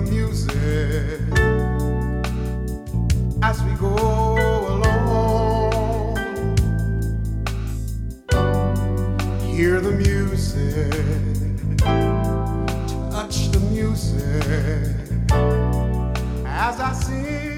music as we go along. Hear the music, touch the music as I sing.